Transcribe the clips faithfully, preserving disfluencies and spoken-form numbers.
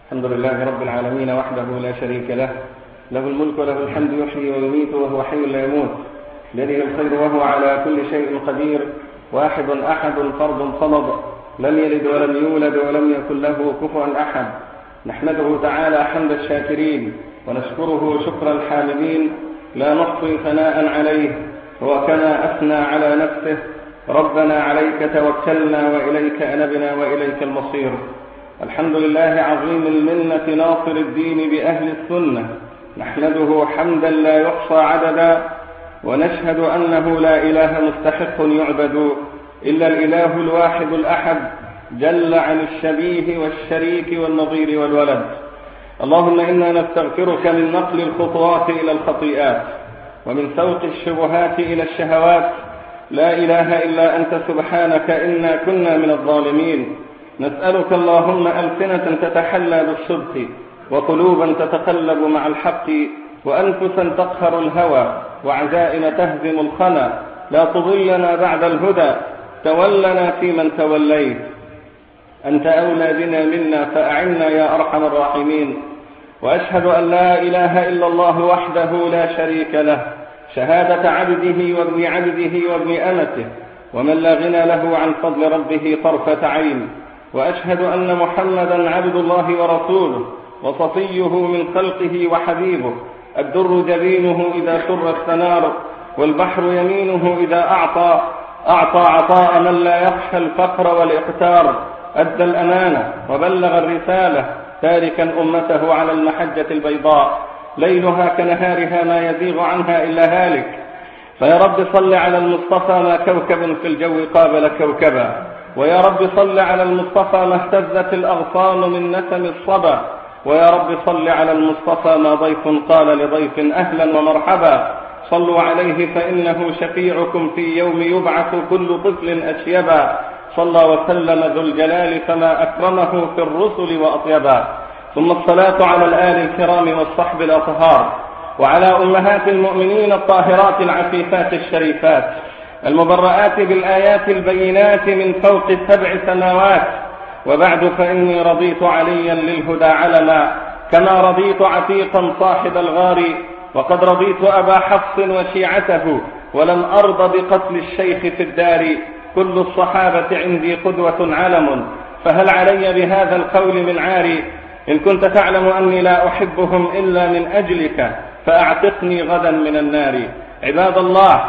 الحمد لله رب العالمين وحده لا شريك له، له الملك وله الحمد يحيي ويميت وهو حي لا يموت، بيده الخير وهو على كل شيء قدير، واحد أحد فرد صمد، لم يلد ولم يولد ولم يكن له كفوا أحد. نحمده تعالى حمد الشاكرين ونشكره شكر الحامدين، لا نحصي ثناء عليه هو كما أثنى على نفسه. ربنا عليك توكلنا وإليك أنبنا وإليك المصير. الحمد لله عظيم المنة ناصر الدين بأهل السنة، نحمده حمدا لا يحصى عددا، ونشهد أنه لا إله مستحق يعبد إلا الإله الواحد الأحد، جل عن الشبيه والشريك والنظير والولد. اللهم إنا نستغفرك من نقل الخطوات إلى الخطيئات، ومن سوق الشبهات إلى الشهوات. لا إله إلا أنت سبحانك إنا كنا من الظالمين. نسألك اللهم ألسنة تتحلى بالصدق، وقلوبا تتقلب مع الحق، وأنفسا تقهر الهوى، وعزائم تهزم الخنا. لا تضلنا بعد الهدى، تولنا فيمن توليت، أنت أولى بنا منا فأعنا يا أرحم الراحمين. وأشهد أن لا إله إلا الله وحده لا شريك له، شهادة عبده وابن عبده وابن أمته، ومن لا غنى له عن فضل ربه طرفة عين. وأشهد أن محمدا عبد الله ورسوله، وصفيه من خلقه وحبيبه، الدر جبينه إذا سر الثنار، والبحر يمينه إذا أعطى أعطى عطاء من لا يخشى الفقر والإقتار. أدى الأمانة وبلغ الرسالة، تاركا أمته على المحجة البيضاء، ليلها كنهارها ما يزيغ عنها إلا هالك. فيا رب صل على المصطفى ما كوكب في الجو قابل كوكبا، ويا رب صل على المصطفى ما اهتزت الأغصان من نسم الصبا، ويا رب صل على المصطفى ما ضيف قال لضيف أهلا ومرحبا. صلوا عليه فإنه شفيعكم في يوم يبعث كل طفل أشيبا. صلى وسلم ذو الجلال فما أكرمه في الرسل وأطيبا. ثم الصلاة على الآل الكرام والصحب الأطهار، وعلى أمهات المؤمنين الطاهرات العفيفات الشريفات المبرآت بالآيات البينات من فوق سبع سماوات. وبعد، فإني رضيت عليا للهدى علما، كما رضيت عتيقا صاحب الغار، وقد رضيت أبا حفص وشيعته، ولم أرض بقتل الشيخ في الدار. كل الصحابة عندي قدوة علم، فهل علي بهذا القول من عاري؟ إن كنت تعلم أني لا أحبهم إلا من أجلك، فأعتقني غدا من النار. عباد الله،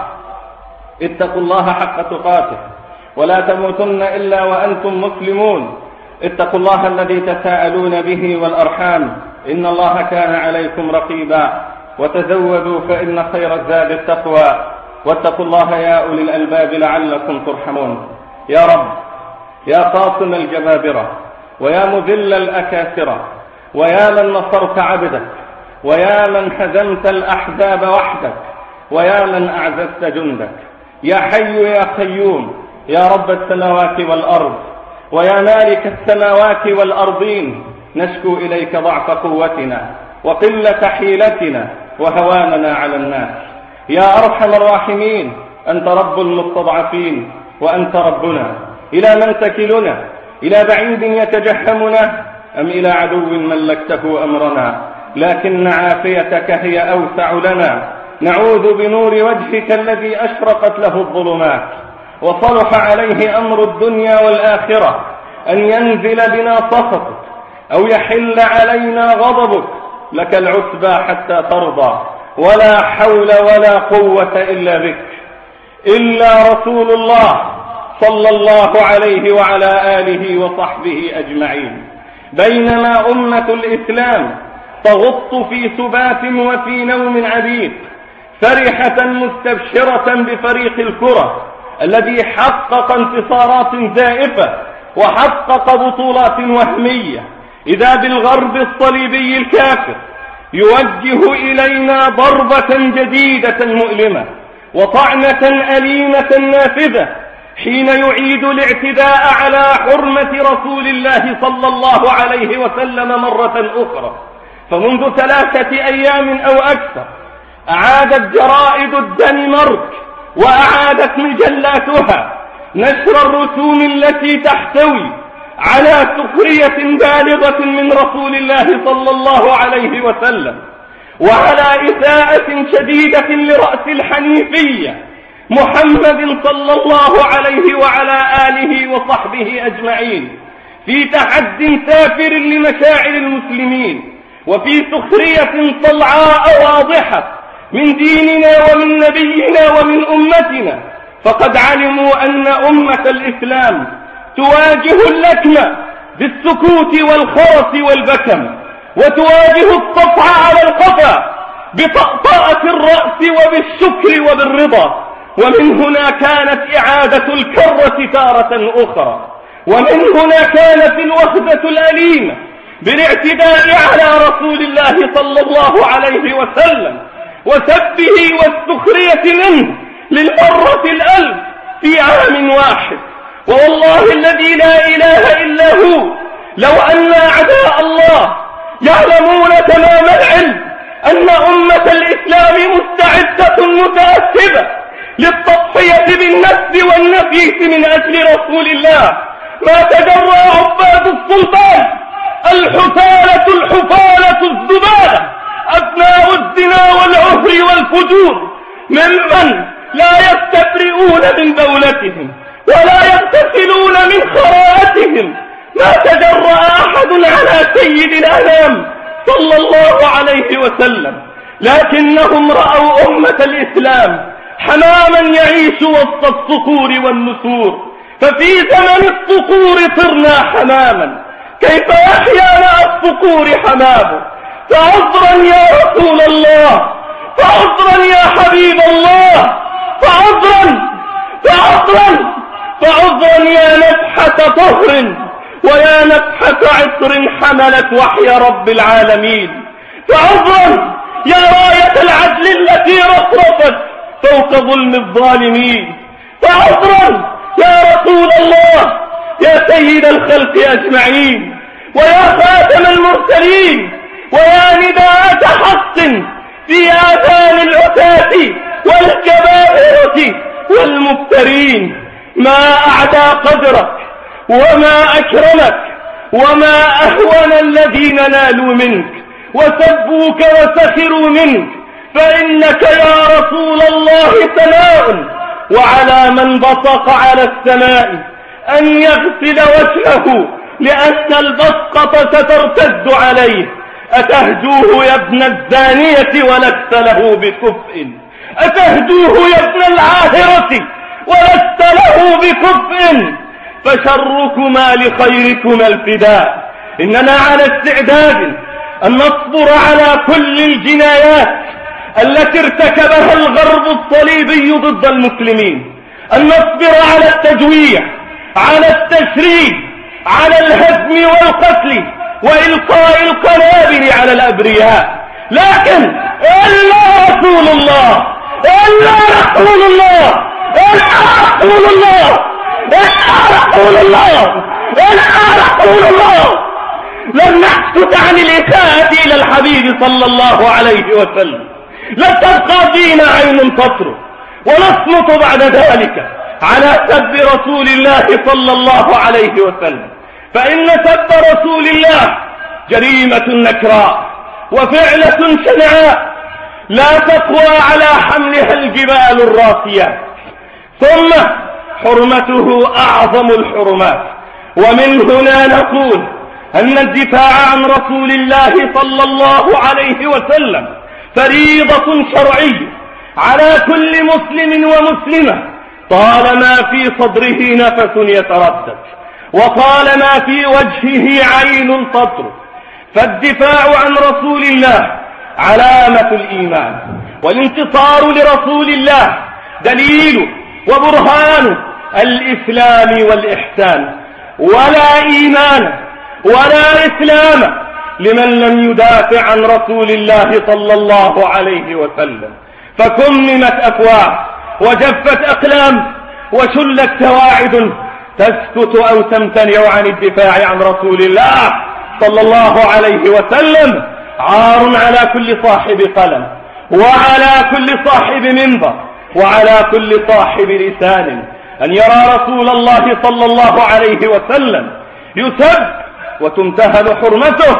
اتقوا الله حق تقاته، ولا تموتن إلا وأنتم مسلمون. اتقوا الله الذي تساءلون به والأرحام، إن الله كان عليكم رقيبا. وتزودوا فإن خير الزاد التقوى، واتقوا الله يا أولي الألباب لعلكم ترحمون. يا رب، يا قاصم الجبابرة، ويا مذل الأكاسرة، ويا من نصرت عبدك، ويا من هزمت الأحزاب وحدك، ويا من أعززت جندك، يا حي يا قيوم، يا رب السماوات والأرض، ويا مالك السماوات والأرضين، نشكو إليك ضعف قوتنا وقلة حيلتنا وهواننا على الناس. يا أرحم الراحمين، أنت رب المستضعفين وأنت ربنا. إلى من تكلنا؟ إلى بعيد يتجهمنا، أم إلى عدو ملكته أمرنا؟ لكن عافيتك هي أوسع لنا. نعوذ بنور وجهك الذي أشرقت له الظلمات وصلح عليه أمر الدنيا والآخرة، أن ينزل بنا سخطك أو يحل علينا غضبك. لك العتبى حتى ترضى، ولا حول ولا قوة إلا بك. إلا رسول الله صلى الله عليه وعلى آله وصحبه أجمعين. بينما أمة الإسلام تغط في سبات وفي نوم عميق، فرحة مستبشرة بفريق الكرة الذي حقق انتصارات زائفة وحقق بطولات وهمية، إذا بالغرب الصليبي الكافر يوجه إلينا ضربة جديدة مؤلمة وطعنة أليمة نافذة، حين يعيد الاعتداء على حرمة رسول الله صلى الله عليه وسلم مرة أخرى. فمنذ ثلاثة أيام أو أكثر أعادت جرائد الدنمارك وأعادت مجلاتها نشر الرسوم التي تحتوي على سخرية بالغة من رسول الله صلى الله عليه وسلم، وعلى إساءة شديدة لرأس الحنيفية محمد صلى الله عليه وعلى آله وصحبه أجمعين، في تحد سافر لمشاعر المسلمين، وفي سخرية طلعاء واضحة من ديننا ومن نبينا ومن أمتنا. فقد علموا أن أمة الإسلام تواجه اللكم بالسكوت والخرس والبكم، وتواجه الطفع على القفا بطأطأة الرأس وبالشكر وبالرضا. ومن هنا كانت إعادة الكرة تارة أخرى، ومن هنا كانت الوخزة الأليمة بالاعتداء على رسول الله صلى الله عليه وسلم وسبه والسخرية منه للمرة الألف في عام واحد. والله الذي لا إله إلا هو، لو أن أعداء الله يعلمون تمام العلم أن أمة الإسلام مستعدة متأسبة للتضحية بالنفس والنفيس من أجل رسول الله، ما تجرى عباد السلطان الحثالة الحفالة الزبالة أبناء الزنا والعهر والفجور ممن لا يستبرئون من دولتهم ولا يغتسلون من خراءتهم، ما تجرأ أحد على سيد الأنام صلى الله عليه وسلم، لكنهم رأوا أمة الإسلام حماما يعيش وسط الصقور والنسور، ففي زمن الصقور صرنا حماما، كيف يحيا مع الصقور حمامه؟ فعذرا يا رسول الله، فعذرا يا حبيب الله، فعذرا فعذرا فعذرا يا نفحة طهر ويا نفحة عطر حملت وحي رب العالمين، فعذرا يا راية العدل التي رفرفت فوق ظلم الظالمين، فعذرا يا رسول الله، يا سيد الخلق أجمعين، ويا خاتم المرسلين، ويا نداءة حق في آذان العتاة والجبابرة والمفترين، ما أعدى قدرك وما أكرمك وما أهون الذين نالوا منك وسبوك وسخروا منك، فإنك يا رسول الله ثناء، وعلى من بصق على السماء أن يغسل وجهه لأن البصقة سترتد عليه. أتهجوه يا ابن الزانية ولست له بكفء، أتهجوه يا ابن العاهرة ولست له بكفء، فشركما لخيركما الفداء. إننا على استعداد أن نصبر على كل الجنايات التي ارتكبها الغرب الصليبي ضد المسلمين، أن نصبر على التجويع، على التشريد، على الهدم والقتل وإلقاء القنابل على الأبرياء، لكن إلا رسول الله، إلا رسول الله، إلا رسول الله، إلا رسول الله، إلا رسول الله. لن نحسد عن الإساءة إلى الحبيب صلى الله عليه وسلم، لن تبقى فينا عين تطرف، ونصمت بعد ذلك على سب رسول الله صلى الله عليه وسلم، فإن سب رسول الله جريمة نكراء وفعلة شنعاء لا تقوى على حملها الجبال الراسيات، ثم حرمته أعظم الحرمات. ومن هنا نقول أن الدفاع عن رسول الله صلى الله عليه وسلم فريضة شرعية على كل مسلم ومسلمة طالما في صدره نفس يتردد وطالما في وجهه عين تطرف، فالدفاع عن رسول الله علامة الإيمان، والانتصار لرسول الله دليل وبرهان الإسلام والإحسان، ولا إيمان ولا إسلام لمن لم يدافع عن رسول الله صلى الله عليه وسلم. فكممت أفواه وجفت أقلام وشلت سواعد تسكت أو تمتنع عن الدفاع عن رسول الله صلى الله عليه وسلم. عار على كل صاحب قلم، وعلى كل صاحب منبر، وعلى كل صاحب لسان أن يرى رسول الله صلى الله عليه وسلم يسب وتنتهل حرمته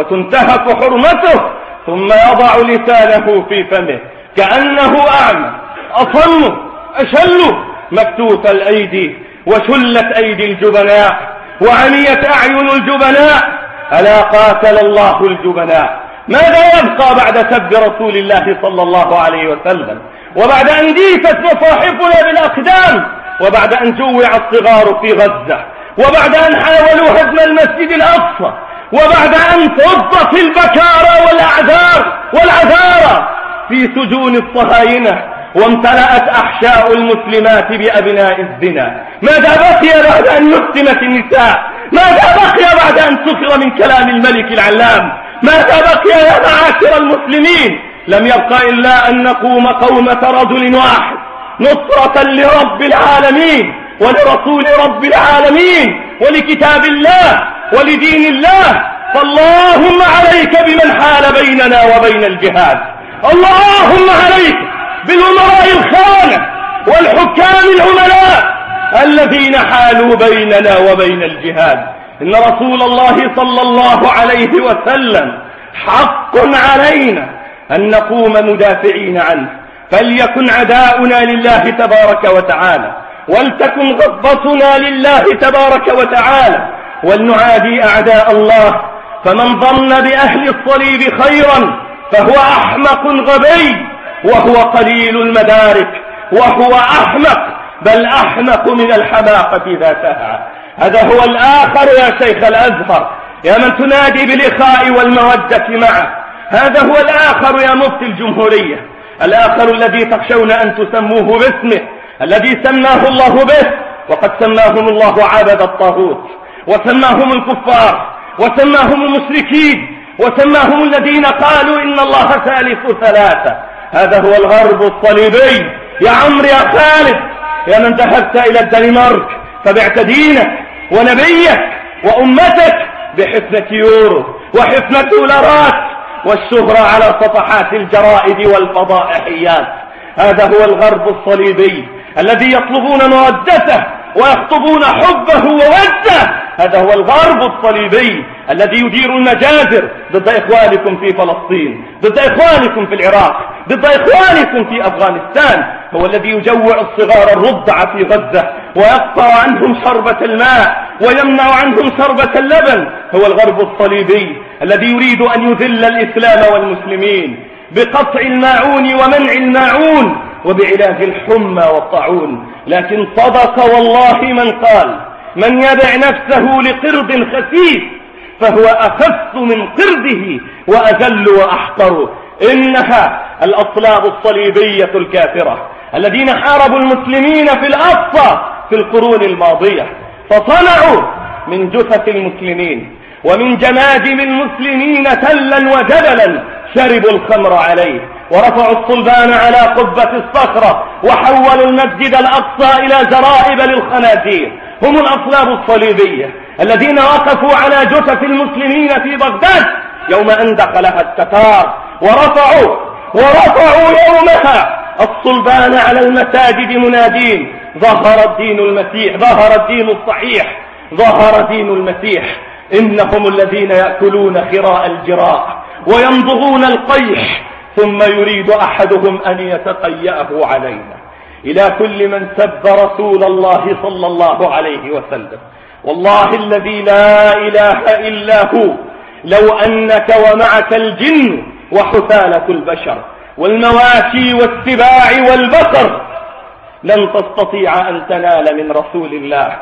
وتنتهك حرمته، ثم يضع لسانه في فمه كأنه أعمى أصم أشل، مكتوف الأيدي وشلت أيدي الجبناء وعميت أعين الجبناء. ألا قاتل الله الجبناء. ماذا يبقى بعد سب رسول الله صلى الله عليه وسلم، وبعد أن ديست مصاحفنا بالأقدام، وبعد أن جوع الصغار في غزة، وبعد أن حاولوا هدم المسجد الأقصى، وبعد أن فضت البكارى والأعذار والعذارى في سجون الصهاينة، وامتلأت أحشاء المسلمات بأبناء الزنا. ماذا بقي بعد أن نسلمت النساء؟ ماذا بقي بعد أن سخر من كلام الملك العلام؟ ماذا بقي يا معاشر المسلمين؟ لم يبق إلا أن نقوم قومة رجل واحد نصرة لرب العالمين ولرسول رب العالمين ولكتاب الله ولدين الله. فاللهم عليك بمن حال بيننا وبين الجهاد، اللهم عليك بالأمراء الخونة والحكام العملاء الذين حالوا بيننا وبين الجهاد. إن رسول الله صلى الله عليه وسلم حق علينا أن نقوم مدافعين عنه، فليكن عداؤنا لله تبارك وتعالى، ولتكن غضبتنا لله تبارك وتعالى، ولنعادي أعداء الله. فمن ظن بأهل الصليب خيرا فهو أحمق غبي، وهو قليل المدارك، وهو أحمق، بل أحمق من الحماقة ذاتها. هذا هو الآخر يا شيخ الأزهر، يا من تنادي بالإخاء والمودة معه. هذا هو الآخر يا مفتي الجمهورية، الآخر الذي تخشون أن تسموه باسمه، الذي سماه الله به، وقد سماهم الله عبد الطاغوت، وسماهم الكفار، وسماهم المشركين، وسماهم الذين قالوا إن الله ثالث ثلاثة. هذا هو الغرب الصليبي. يا عمرو يا خالد، يا من ذهبت إلى الدنمارك فبعت دينك ونبيك وأمتك بحفنة يورو وحفنة دولارات والشهرة على صفحات الجرائد والفضائحيات. هذا هو الغرب الصليبي الذي يطلبون مودته ويخطبون حبه ووده. هذا هو الغرب الصليبي الذي يدير المجازر ضد إخوانكم في فلسطين، ضد إخوانكم في العراق، ضد إخوانكم في أفغانستان. هو الذي يجوع الصغار الرضع في غزة ويقطع عنهم شربة الماء ويمنع عنهم شربة اللبن. هو الغرب الصليبي الذي يريد أن يذل الإسلام والمسلمين بقطع الماعون ومنع الماعون وبعلاج الحمى والطاعون. لكن صدق والله من قال: من يبع نفسه لقرد خسيس فهو أخف من قرده وأذل وأحقر. إنها الأصلاب الصليبية الكافرة الذين حاربوا المسلمين في الأقصى في القرون الماضية، فصنعوا من جثث المسلمين ومن جماجم المسلمين تلا وجبلا شربوا الخمر عليه، ورفعوا الصلبان على قبة الصخرة، وحولوا المسجد الأقصى إلى زرائب للخنازير. هم الأصلاب الصليبية الذين وقفوا على جثث المسلمين في بغداد يوم أن دخلها التتار، ورفعوا ورفعوا يومها الصلبان على المساجد منادين: ظهر الدين المسيح، ظهر الدين الصحيح، ظهر دين المسيح. إنهم الذين يأكلون خراء الجراء ويمضغون القيح، ثم يريد أحدهم أن يتقيأه علينا. إلى كل من سب رسول الله صلى الله عليه وسلم: والله الذي لا إله إلا هو، لو أنك ومعك الجن وحثالة البشر والمواشي والسباع والبقر لن تستطيع أن تنال من رسول الله،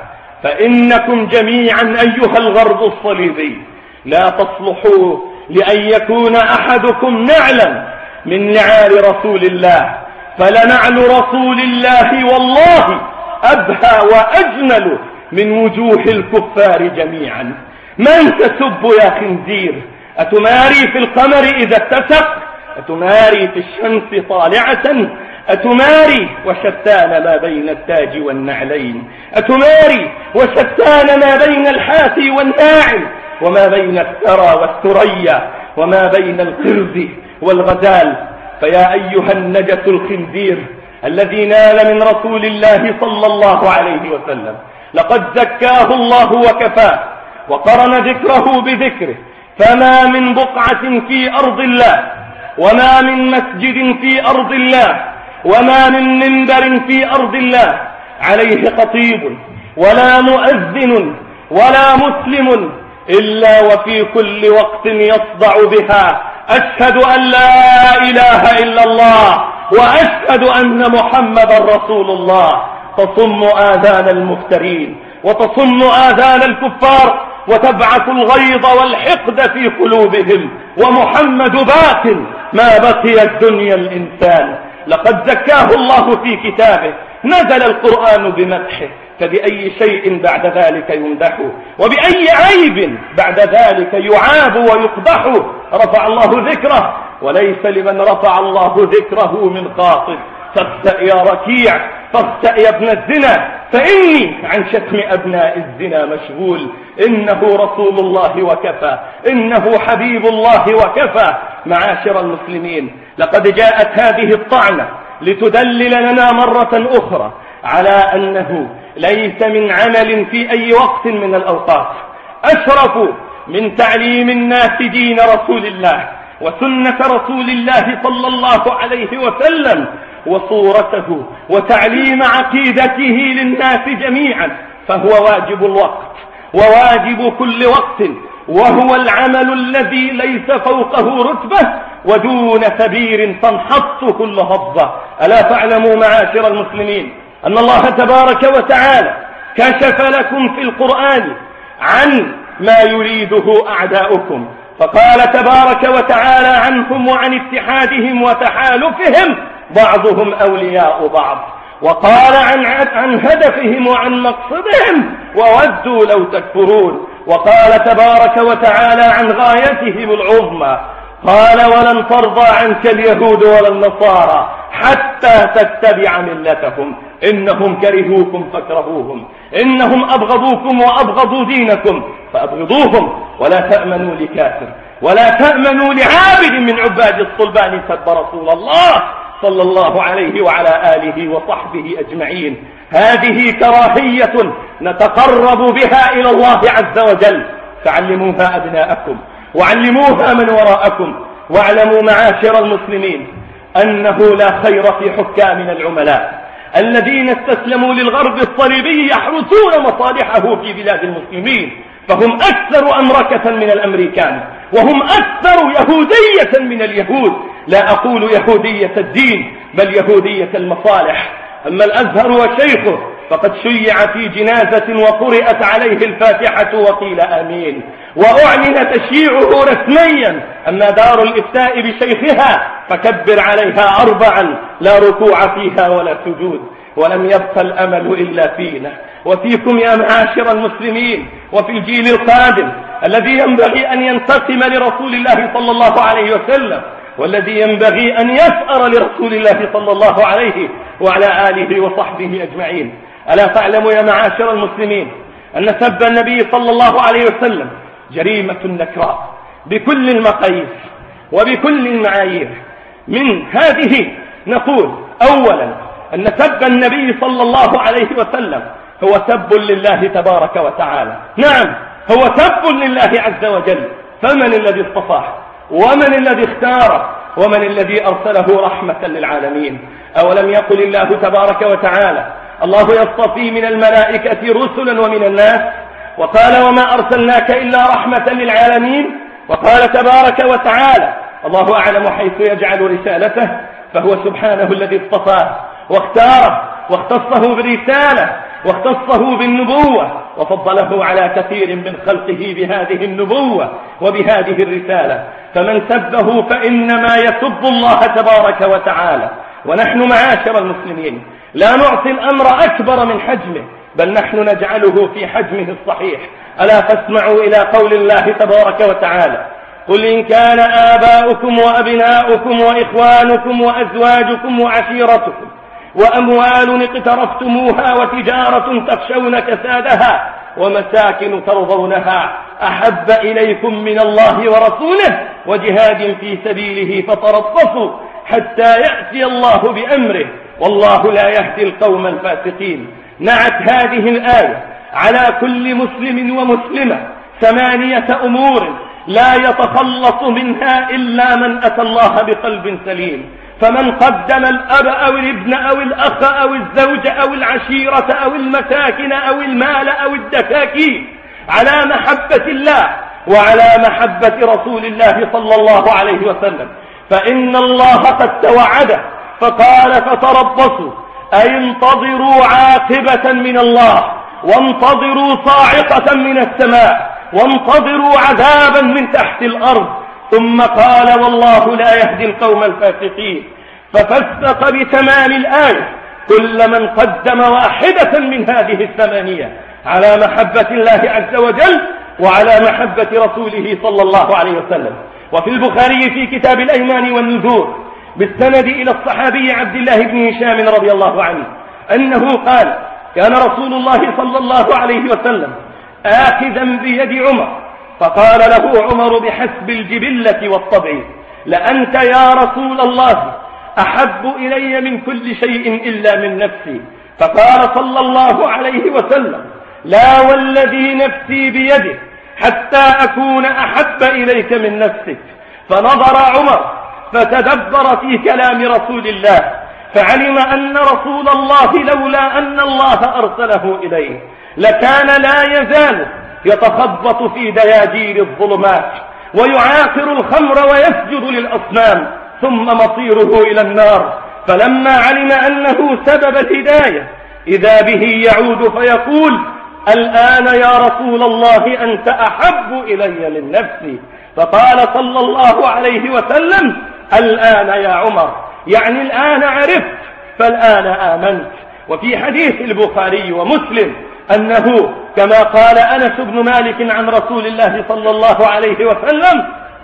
فإنكم جميعا أيها الغرب الصليبي لا تصلحوا لأن يكون أحدكم نعلا من نعال رسول الله، فلنعل رسول الله والله أبهى وأجمل من وجوه الكفار جميعا. من تسب يا خنزير؟ أتماري في القمر إذا اتسق؟ أتماري في الشمس طالعة؟ أتماري وشتان ما بين التاج والنعلين؟ أتماري وشتان ما بين الحافي والناعل، وما بين الثرى والثريا، وما بين القرد والغزال؟ فيا أيها النجس الخنزير الذي نال من رسول الله صلى الله عليه وسلم، لقد زكاه الله وكفاه، وقرن ذكره بذكره، فما من بقعة في أرض الله، وما من مسجد في أرض الله، وما من منبر في أرض الله عليه خطيب ولا مؤذن ولا مسلم إلا وفي كل وقت يصدع بها: أشهد أن لا إله إلا الله وأشهد أن محمدا رسول الله. تصم آذان المفترين وتصم آذان الكفار وتبعث الغيظ والحقد في قلوبهم، ومحمد باق ما بقي الدنيا الإنسان. لقد زكاه الله في كتابه، نزل القرآن بمدحه، فبأي شيء بعد ذلك يمدحه، وبأي عيب بعد ذلك يعاب ويقبح؟ رفع الله ذكره، وليس لمن رفع الله ذكره من خاطب. فاخسأ يا ركيع، فاخسأ يا ابن الزنا، فإني عن شتم أبناء الزنا مشغول. إنه رسول الله وكفى، إنه حبيب الله وكفى. معاشر المسلمين، لقد جاءت هذه الطعنة لتدلل لنا مرة أخرى على أنه ليس من عمل في أي وقت من الأوقات أشرف من تعليم الناس دين رسول الله وسنة رسول الله صلى الله عليه وسلم وصورته، وتعليم عقيدته للناس جميعا. فهو واجب الوقت وواجب كل وقت، وهو العمل الذي ليس فوقه رتبة ودون كبير تنحط كل هضة. ألا تعلموا معاشر المسلمين أن الله تبارك وتعالى كشف لكم في القرآن عن ما يريده أعداؤكم، فقال تبارك وتعالى عنهم وعن اتحادهم وتحالفهم: بعضهم أولياء بعض. وقال عن, عن هدفهم وعن مقصدهم: وودوا لو تكفرون. وقال تبارك وتعالى عن غايتهم العظمى: قال ولن ترضى عنك اليهود ولا النصارى حتى تتبع ملتهم، إنهم كرهوكم فاكرهوهم، إنهم أبغضوكم وأبغضوا دينكم فأبغضوهم، ولا تأمنوا لكافر ولا تأمنوا لعابد من عباد الصلبان سب رسول الله صلى الله عليه وعلى آله وصحبه أجمعين. هذه كراهية نتقرب بها إلى الله عز وجل، فعلموها أبناءكم وعلموها من وراءكم. واعلموا معاشر المسلمين أنه لا خير في حكامنا العملاء الذين استسلموا للغرب الصليبي يحرسون مصالحه في بلاد المسلمين، فهم أكثر أمركة من الأمريكان، وهم أكثر يهودية من اليهود. لا أقول يهودية الدين، بل يهودية المصالح. أما الأزهر وشيخه فقد شيع في جنازة وقرأت عليه الفاتحة وقيل آمين، وأعلن تشييعه رسميا. أما دار الإفتاء بشيخها فكبر عليها أربعا، لا ركوع فيها ولا سجود. ولم يبقى الأمل إلا فينا وفيكم يا معاشر المسلمين، وفي الجيل القادم الذي ينبغي أن ينتقم لرسول الله صلى الله عليه وسلم، والذي ينبغي أن يسأر لرسول الله صلى الله عليه وعلى آله وصحبه أجمعين. ألا تعلموا يا معاشر المسلمين أن سب النبي صلى الله عليه وسلم جريمة نكراء بكل المقاييس وبكل المعايير؟ من هذه نقول أولا أن سب النبي صلى الله عليه وسلم هو سب لله تبارك وتعالى. نعم، هو سب لله عز وجل، فمن الذي اصطفاه ومن الذي اختاره ومن الذي أرسله رحمة للعالمين؟ أولم يقل الله تبارك وتعالى: الله يصطفي من الملائكة رسلا ومن الناس، وقال: وما أرسلناك إلا رحمة للعالمين. وقال تبارك وتعالى: الله أعلم حيث يجعل رسالته، فهو سبحانه الذي اصطفاه واختاره واختصه بالرسالة واختصه بالنبوة، وفضله على كثير من خلقه بهذه النبوة وبهذه الرسالة. فمن سبه فإنما يسب الله تبارك وتعالى. ونحن معاشر المسلمين لا نعطي الأمر أكبر من حجمه، بل نحن نجعله في حجمه الصحيح. ألا فاسمعوا إلى قول الله تبارك وتعالى: قل إن كان آباؤكم وأبناؤكم وإخوانكم وأزواجكم وعشيرتكم وأموال اقترفتموها وتجارة تخشون كسادها ومساكن ترضونها أحب إليكم من الله ورسوله وجهاد في سبيله فتربصوا حتى يأتي الله بأمره والله لا يهدي القوم الفاسقين. نعت هذه الآية على كل مسلم ومسلمة ثمانية أمور لا يتخلص منها إلا من أتى الله بقلب سليم. فمن قدم الأب أو الابن أو الأخ أو الزوج أو العشيرة أو المساكن أو المال أو الدكاكين على محبة الله وعلى محبة رسول الله صلى الله عليه وسلم فإن الله قد توعده فقال فتربصوا أي انتظروا عاقبة من الله وانتظروا صاعقة من السماء وانتظروا عذابا من تحت الأرض. ثم قال والله لا يهدي القوم الفاسقين. ففسق بتمام الآية كل من قدم واحدة من هذه الثمانية على محبة الله عز وجل وعلى محبة رسوله صلى الله عليه وسلم. وفي البخاري في كتاب الأيمان والنذور بالسند إلى الصحابي عبد الله بن هشام رضي الله عنه أنه قال كان رسول الله صلى الله عليه وسلم آخذا بيد عمر فقال له عمر بحسب الجبلة والطبع لأنت يا رسول الله أحب إلي من كل شيء إلا من نفسي. فقال صلى الله عليه وسلم لا والذي نفسي بيده حتى أكون أحب إليك من نفسك. فنظر عمر فتدبر في كلام رسول الله فعلم أن رسول الله لولا أن الله أرسله إليه لكان لا يزال يتخبط في دياجير الظلمات ويعاقر الخمر ويسجد للأصنام ثم مصيره إلى النار. فلما علم أنه سبب الهداية إذا به يعود فيقول الآن يا رسول الله أنت أحب إلي من نفسي. فقال صلى الله عليه وسلم الآن يا عمر يعني الآن عرفت فالآن آمنت. وفي حديث البخاري ومسلم أنه كما قال أنس بن مالك عن رسول الله صلى الله عليه وسلم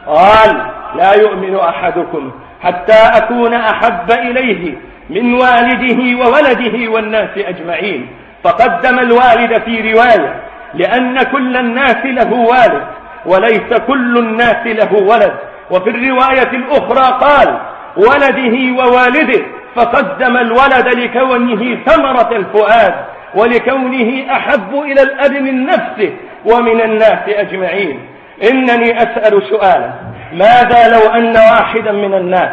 قال لا يؤمن أحدكم حتى أكون أحب إليه من والده وولده والناس أجمعين. فقدم الوالد في رواية لأن كل الناس له والد وليس كل الناس له ولد. وفي الرواية الأخرى قال ولده ووالده فقدم الولد لكونه ثمرة الفؤاد ولكونه أحب إلى الأب من نفسه ومن الناس أجمعين. إنني أسأل سؤالا ماذا لو أن واحدا من الناس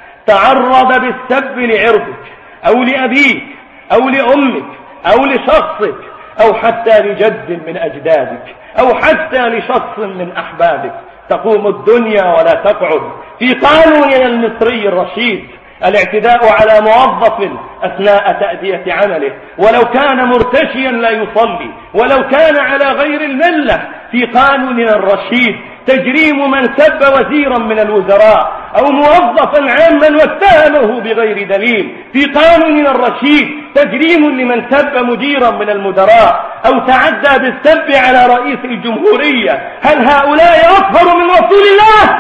تعرض بالسب لعرضك أو لأبيك أو لأمك أو لشخصك أو حتى لجد من أجدادك أو حتى لشخص من أحبابك تقوم الدنيا ولا تقعد. في قانوننا المصري الرشيد الاعتداء على موظف أثناء تأدية عمله ولو كان مرتشيا لا يصلي ولو كان على غير الملة في قانوننا الرشيد تجريم من سب وزيرا من الوزراء أو موظفا عاما واتهمه بغير دليل. في قانوننا الرشيد تجريم لمن سب مديرا من المدراء أو تعدى بالسب على رئيس الجمهورية. هل هؤلاء أكبر من رسول الله؟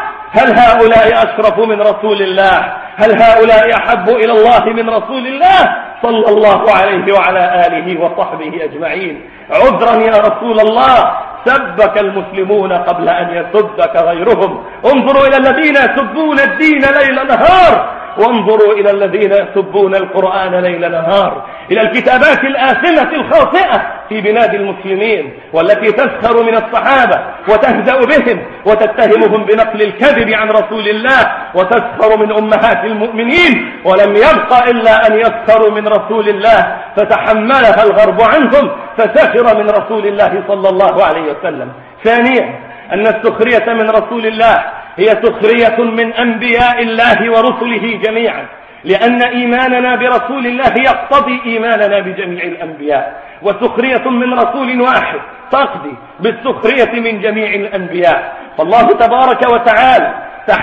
هل هؤلاء أشرف من رسول الله؟ هل هؤلاء أحب إلى الله من رسول الله صلى الله عليه وعلى آله وصحبه أجمعين؟ عذرا يا رسول الله سبك المسلمون قبل أن يسبك غيرهم. انظروا إلى الذين يسبون الدين ليل نهار وانظروا إلى الذين يسبون القرآن ليل نهار، إلى الكتابات الآثمة الخاطئة في بلاد المسلمين والتي تسخر من الصحابة وتهزأ بهم وتتهمهم بنقل الكذب عن رسول الله وتسخر من أمهات المؤمنين. ولم يبق إلا أن يسخروا من رسول الله فتحملها الغرب عنهم فسخر من رسول الله صلى الله عليه وسلم. ثانيا أن السخرية من رسول الله هي سخرية من أنبياء الله ورسله جميعا، لأن إيماننا برسول الله يقتضي إيماننا بجميع الأنبياء، وسخرية من رسول واحد تقضي بالسخرية من جميع الأنبياء. فالله تبارك وتعالى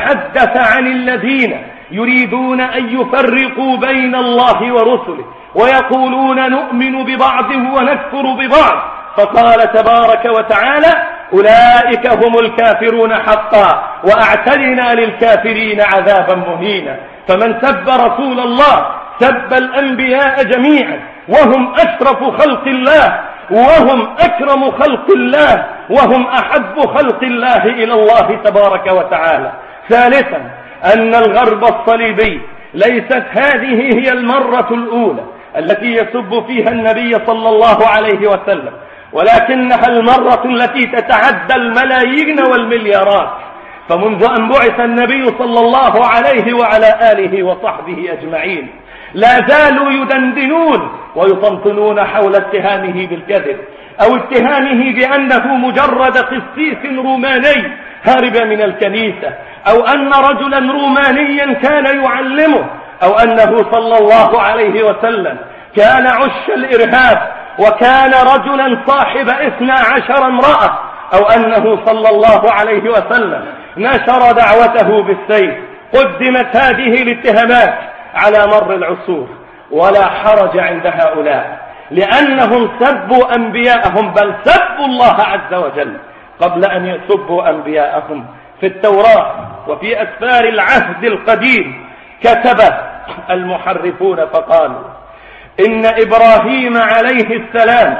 تحدث عن الذين يريدون أن يفرقوا بين الله ورسله ويقولون نؤمن ببعض ونكفر ببعض، فقال تبارك وتعالى أولئك هم الكافرون حقا وأعتدنا للكافرين عذابا مهينا. فمن سب رسول الله سب الأنبياء جميعا وهم أشرف خلق الله وهم أكرم خلق الله وهم أحب خلق الله إلى الله تبارك وتعالى. ثالثا أن الغرب الصليبي ليست هذه هي المرة الأولى التي يسب فيها النبي صلى الله عليه وسلم، ولكنها المرة التي تتعدى الملايين والمليارات. فمنذ أن بعث النبي صلى الله عليه وعلى آله وصحبه أجمعين لا زالوا يدندنون ويطنطنون حول اتهامه بالكذب، أو اتهامه بأنه مجرد قسيس روماني هارب من الكنيسة، أو أن رجلا رومانيا كان يعلمه، أو أنه صلى الله عليه وسلم كان عش الإرهاب وكان رجلا صاحب اثنا عشر امرأة، أو أنه صلى الله عليه وسلم نشر دعوته بالسيف. قدمت هذه الاتهامات على مر العصور ولا حرج عند هؤلاء، لأنهم سبوا أنبياءهم، بل سبوا الله عز وجل قبل أن يسبوا أنبياءهم. في التوراة وفي أسفار العهد القديم كتب المحرفون فقالوا إن إبراهيم عليه السلام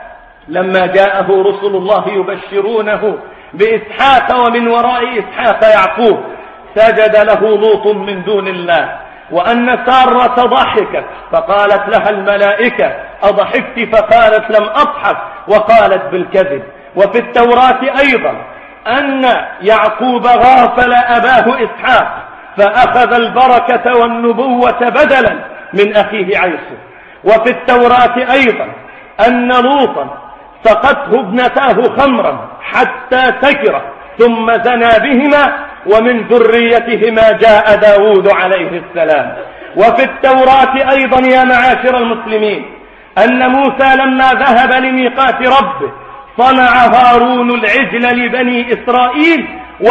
لما جاءه رسل الله يبشرونه بإسحاق ومن وراء إسحاق يعقوب سجد له لوط من دون الله، وأن سارة ضحكت فقالت لها الملائكة أضحكت؟ فقالت لم أضحك، وقالت بالكذب. وفي التوراة أيضا أن يعقوب غافل أباه إسحاق فأخذ البركة والنبوة بدلا من أخيه عيسو. وفي التوراة أيضا أن لوطا سقته ابنتاه خمرا حتى سكر ثم زنى بهما، ومن ذريتهما جاء داود عليه السلام. وفي التوراة أيضا يا معاشر المسلمين أن موسى لما ذهب لميقات ربه صنع هارون العجل لبني إسرائيل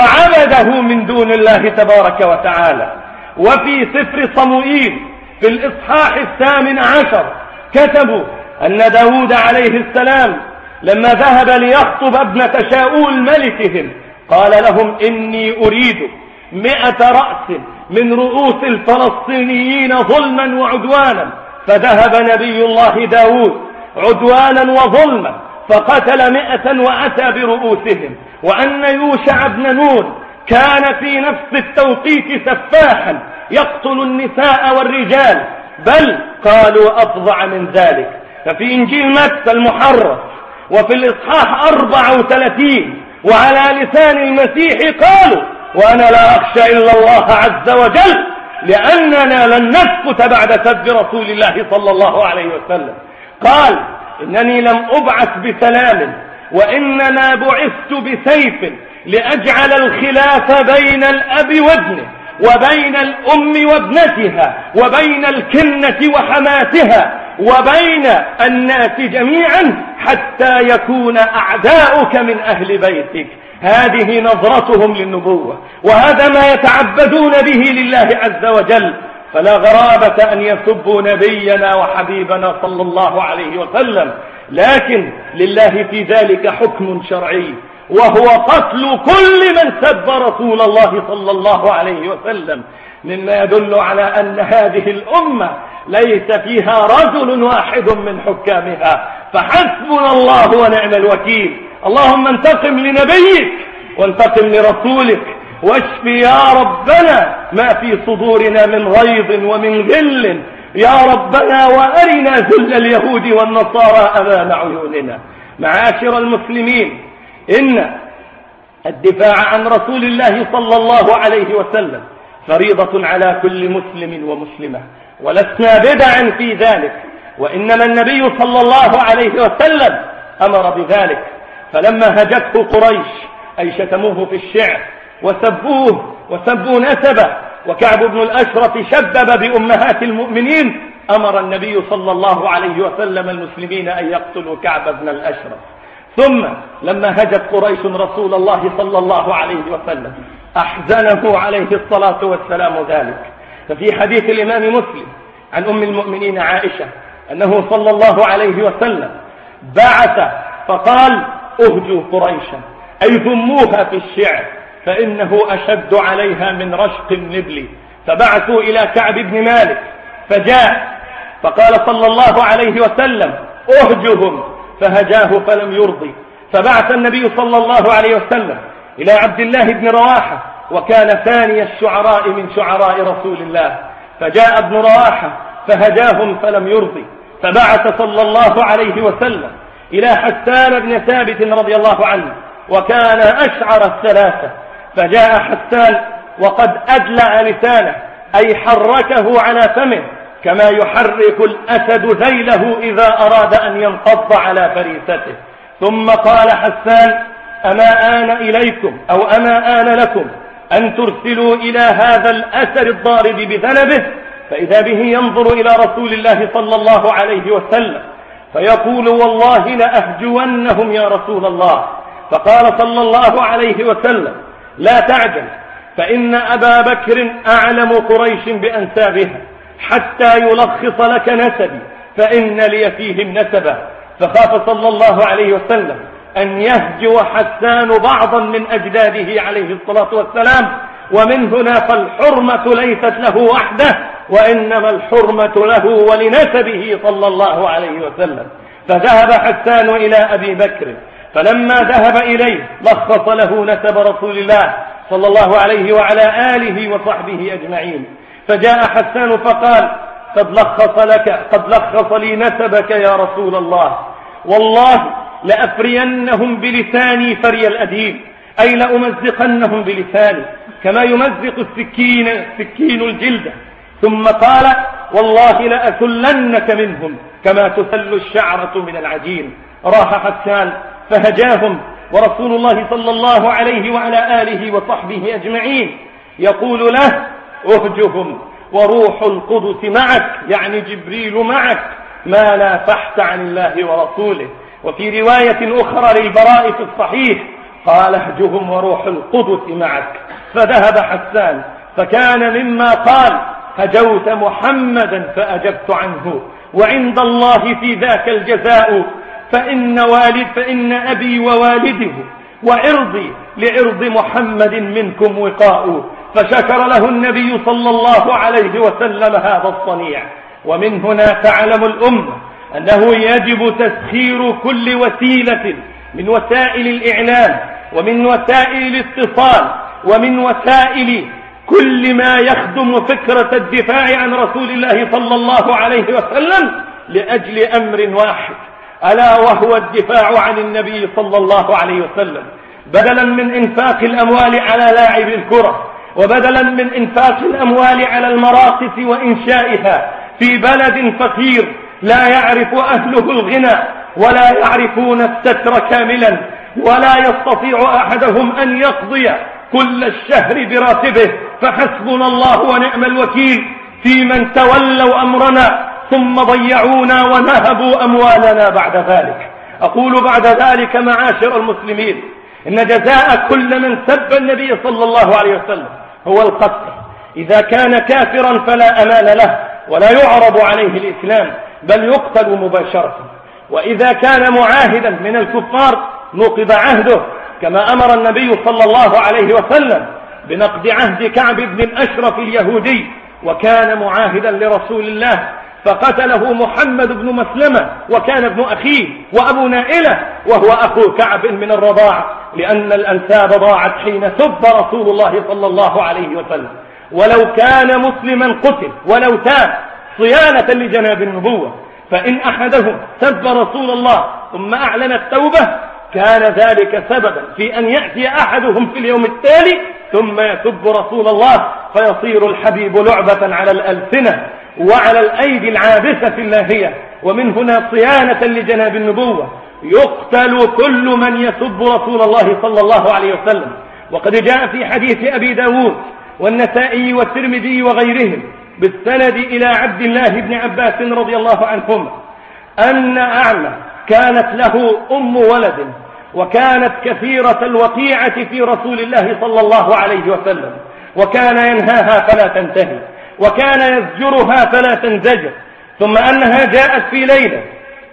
وعبده من دون الله تبارك وتعالى. وفي سفر صموئيل في الإصحاح الثامن عشر كتبوا أن داود عليه السلام لما ذهب ليخطب ابنة شاؤول ملكهم قال لهم إني أريد مئة رأس من رؤوس الفلسطينيين ظلما وعدوانا، فذهب نبي الله داود عدوانا وظلما فقتل مئة وأتى برؤوسهم. وأن يوشع بن نون كان في نفس التوقيت سفاحا يقتل النساء والرجال، بل قالوا أفظع من ذلك. ففي إنجيل متى المحرف وفي الإصحاح أربعة وثلاثين وعلى لسان المسيح قالوا وأنا لا أخشى إلا الله عز وجل لأننا لن نسكت بعد سب رسول الله صلى الله عليه وسلم. قال إنني لم أبعث بسلام وإنما بعثت بسيف لأجعل الخلاف بين الأب وابنه وبين الأم وابنتها وبين الكنة وحماتها وبين الناس جميعا حتى يكون أعداؤك من أهل بيتك. هذه نظرتهم للنبوة، وهذا ما يتعبدون به لله عز وجل. فلا غرابة أن يسبوا نبينا وحبيبنا صلى الله عليه وسلم، لكن لله في ذلك حكم شرعي، وهو قتل كل من سب رسول الله صلى الله عليه وسلم، مما يدل على أن هذه الأمة ليس فيها رجل واحد من حكامها، فحسبنا الله ونعم الوكيل. اللهم انتقم لنبيك وانتقم لرسولك، واشف يا ربنا ما في صدورنا من غيظ ومن غل يا ربنا، وأرنا ذل اليهود والنصارى أمام عيوننا. معاشر المسلمين، إن الدفاع عن رسول الله صلى الله عليه وسلم فريضة على كل مسلم ومسلمة، ولسنا بدعا في ذلك، وإنما النبي صلى الله عليه وسلم أمر بذلك. فلما هجته قريش أي شتموه في الشعر وسبوه وسبوا نسبه، وكعب بن الأشرف شبب بأمهات المؤمنين، أمر النبي صلى الله عليه وسلم المسلمين أن يقتلوا كعب بن الأشرف. ثم لما هجت قريش رسول الله صلى الله عليه وسلم أحزنه عليه الصلاة والسلام ذلك. ففي حديث الإمام مسلم عن أم المؤمنين عائشة أنه صلى الله عليه وسلم بعث فقال أهجوا قريشا أي ذموها في الشعر فإنه أشد عليها من رشق النبل. فبعثوا إلى كعب بن مالك فجاء فقال صلى الله عليه وسلم أهجهم، فهجاه فلم يرضي. فبعث النبي صلى الله عليه وسلم إلى عبد الله بن رواحة، وكان ثاني الشعراء من شعراء رسول الله، فجاء ابن رواحة فهجاهم فلم يرضي. فبعث صلى الله عليه وسلم إلى حسان بن ثابت رضي الله عنه، وكان أشعر الثلاثة. فجاء حسان وقد أدلع لسانه، أي حركه على فمه كما يحرك الأسد ذيله إذا أراد أن ينقض على فريسته. ثم قال حسان: أما آن إليكم أو أما آن لكم أن ترسلوا إلى هذا الأسد الضارب بذنبه، فإذا به ينظر إلى رسول الله صلى الله عليه وسلم فيقول: والله لأهجونهم يا رسول الله. فقال صلى الله عليه وسلم: لا تعجل، فإن أبا بكر أعلم قريش بأنسابها، حتى يلخص لك نسبي فإن لي فيهم نسبا. فخاف صلى الله عليه وسلم أن يهجو حسان بعضا من أجداده عليه الصلاة والسلام، ومن هنا فالحرمة ليست له وحده، وإنما الحرمة له ولنسبه صلى الله عليه وسلم. فذهب حسان إلى أبي بكر، فلما ذهب إليه لخص له نسب رسول الله صلى الله عليه وعلى آله وصحبه أجمعين. فجاء حسان فقال: قد لخص لك قد لخص لي نسبك يا رسول الله، والله لأفرينهم بلساني فري الأديم، أي لأمزقنهم بلساني كما يمزق السكين سكين الجلدة. ثم قال: والله لأكلنك منهم كما تسل الشعرة من العجين. راح حسان فهجاهم، ورسول الله صلى الله عليه وعلى آله وصحبه أجمعين يقول له: اهجهم وروح القدس معك، يعني جبريل معك، ما نافحت عن الله ورسوله. وفي رواية أخرى للبراء في الصحيح قال: اهجهم وروح القدس معك. فذهب حسان، فكان مما قال: هجوت محمدا فأجبت عنه، وعند الله في ذاك الجزاء، فإن والد فإن أبي ووالده وعرضي لعرض محمد منكم وقاء. فشكر له النبي صلى الله عليه وسلم هذا الصنيع. ومن هنا تعلم الأمة أنه يجب تسخير كل وسيلة من وسائل الإعلام ومن وسائل الاتصال ومن وسائل كل ما يخدم فكرة الدفاع عن رسول الله صلى الله عليه وسلم لأجل أمر واحد، ألا وهو الدفاع عن النبي صلى الله عليه وسلم، بدلا من إنفاق الأموال على لاعب الكرة، وبدلا من إنفاق الأموال على المراقص وإنشائها في بلد فقير لا يعرف أهله الغنى ولا يعرفون الستر كاملا، ولا يستطيع أحدهم أن يقضي كل الشهر براتبه. فحسبنا الله ونعم الوكيل في من تولوا أمرنا ثم ضيعونا ونهبوا أموالنا بعد ذلك. أقول بعد ذلك معاشر المسلمين، إن جزاء كل من سب النبي صلى الله عليه وسلم هو القتل. إذا كان كافرا فلا أمان له ولا يعرض عليه الإسلام، بل يقتل مباشرة. وإذا كان معاهدا من الكفار نقض عهده، كما أمر النبي صلى الله عليه وسلم بنقض عهد كعب بن الأشرف اليهودي، وكان معاهدا لرسول الله، فقتله محمد بن مسلمة وكان ابن أخيه وأبو نائلة وهو أخو كعب من الرضاع، لأن الأنساب ضاعت حين سب رسول الله صلى الله عليه وسلم. ولو كان مسلما قتل ولو تاب صيانة لجناب النبوة، فإن أحدهم سب رسول الله ثم أعلن التوبة كان ذلك سببا في أن يأتي أحدهم في اليوم التالي ثم يسب رسول الله، فيصير الحبيب لعبة على الألسنة وعلى الأيدي العابسة اللاهية. ومن هنا صيانة لجناب النبوة يقتل كل من يسب رسول الله صلى الله عليه وسلم. وقد جاء في حديث أبي داود والنسائي والترمذي وغيرهم بالسند إلى عبد الله بن عباس رضي الله عنهما أن أعمى كانت له أم ولد، وكانت كثيرة الوقيعة في رسول الله صلى الله عليه وسلم، وكان ينهاها فلا تنتهي، وكان يزجرها فلا تنزجر. ثم أنها جاءت في ليلة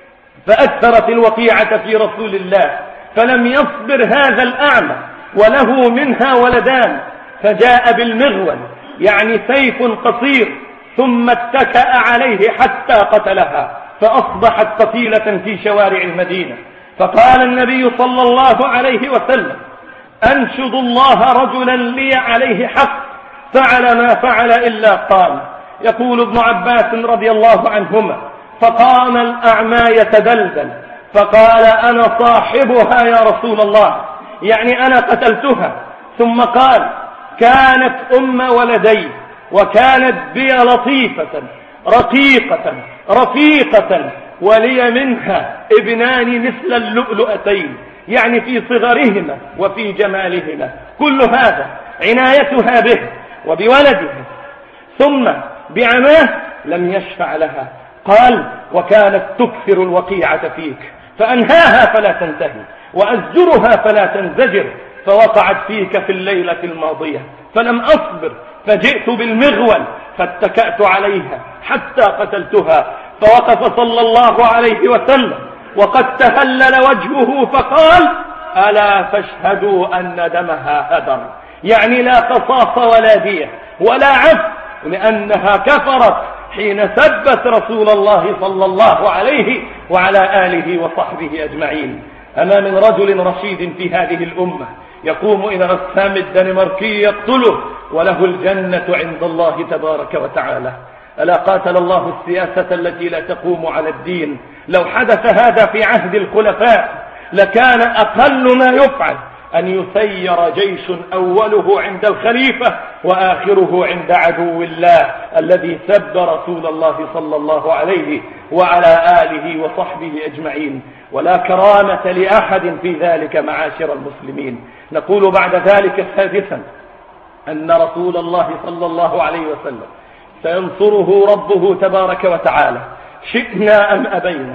فأكثرت الوقيعة في رسول الله، فلم يصبر هذا الأعمى وله منها ولدان، فجاء بالمغول يعني سيف قصير ثم اتكأ عليه حتى قتلها، فأصبحت قتيلة في شوارع المدينة. فقال النبي صلى الله عليه وسلم: أنشد الله رجلا لي عليه حق فعل ما فعل إلا قال. يقول ابن عباس رضي الله عنهما: فقام الأعمى يتدلدل فقال أنا صاحبها يا رسول الله، يعني أنا قتلتها. ثم قال كانت أم ولدي، وكانت بي لطيفة رقيقة رفيقة، ولي منها ابنان مثل اللؤلؤتين، يعني في صغرهما وفي جمالهما. كل هذا عنايتها به وبولده. ثم بعماه لم يشفع لها. قال وكانت تكثر الوقيعة فيك، فأنهاها فلا تنتهي، وأزجرها فلا تنزجر، فوقعت فيك في الليلة الماضية، فلم أصبر، فجئت بالمغول فاتكأت عليها حتى قتلتها. فوقف صلى الله عليه وسلم وقد تهلل وجهه فقال ألا فاشهدوا أن دمها هدر، يعني لا قصاص ولا دية ولا عفو، لأنها كفرت حين سبت رسول الله صلى الله عليه وعلى آله وصحبه أجمعين. أما من رجل رشيد في هذه الأمة يقوم إلى رسام الدنماركي يقتله وله الجنة عند الله تبارك وتعالى. ألا قاتل الله السياسة التي لا تقوم على الدين. لو حدث هذا في عهد الخلفاء لكان أقل ما يفعل أن يسير جيش أوله عند الخليفة وآخره عند عدو الله الذي سب رسول الله صلى الله عليه وعلى آله وصحبه أجمعين. ولا كرامة لأحد في ذلك معاشر المسلمين. نقول بعد ذلك سادسا أن رسول الله صلى الله عليه وسلم سينصره ربه تبارك وتعالى شئنا أم أبينا،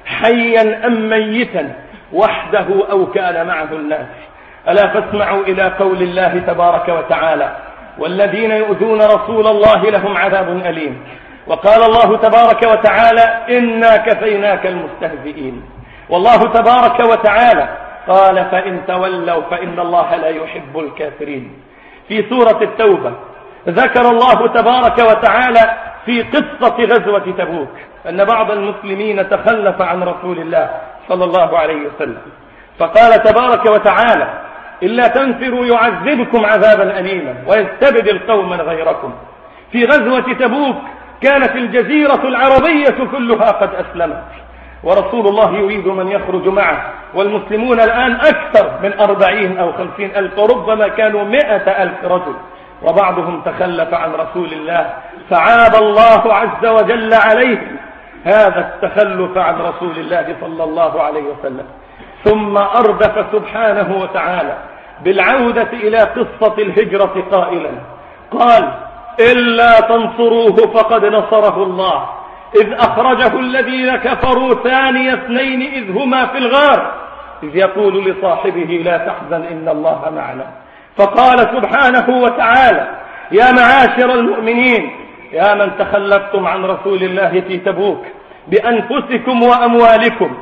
حيا أم ميتا، وحده أو كان معه الناس. ألا فاسمعوا إلى قول الله تبارك وتعالى والذين يؤذون رسول الله لهم عذاب أليم. وقال الله تبارك وتعالى إنا كفيناك المستهزئين. والله تبارك وتعالى قال فإن تولوا فإن الله لا يحب الكافرين. في سورة التوبة ذكر الله تبارك وتعالى في قصة غزوة تبوك أن بعض المسلمين تخلف عن رسول الله صلى الله عليه وسلم، فقال تبارك وتعالى إلا تنفروا يعذبكم عذابا أليما ويستبدل قوما غيركم. في غزوة تبوك كانت الجزيرة العربية كلها قد أسلمت، ورسول الله يريد من يخرج معه، والمسلمون الآن أكثر من أربعين أو خمسين ألف، وربما كانوا مئة ألف رجل، وبعضهم تخلف عن رسول الله، فعاب الله عز وجل عليهم هذا التخلف عن رسول الله صلى الله عليه وسلم. ثم أردف سبحانه وتعالى بالعودة إلى قصة الهجرة قائلا قال إلا تنصروه فقد نصره الله إذ أخرجه الذين كفروا ثاني اثنين إذ هما في الغار إذ يقول لصاحبه لا تحزن إن الله معنا. فقال سبحانه وتعالى يا معاشر المؤمنين يا من تخلفتم عن رسول الله في تبوك بأنفسكم وأموالكم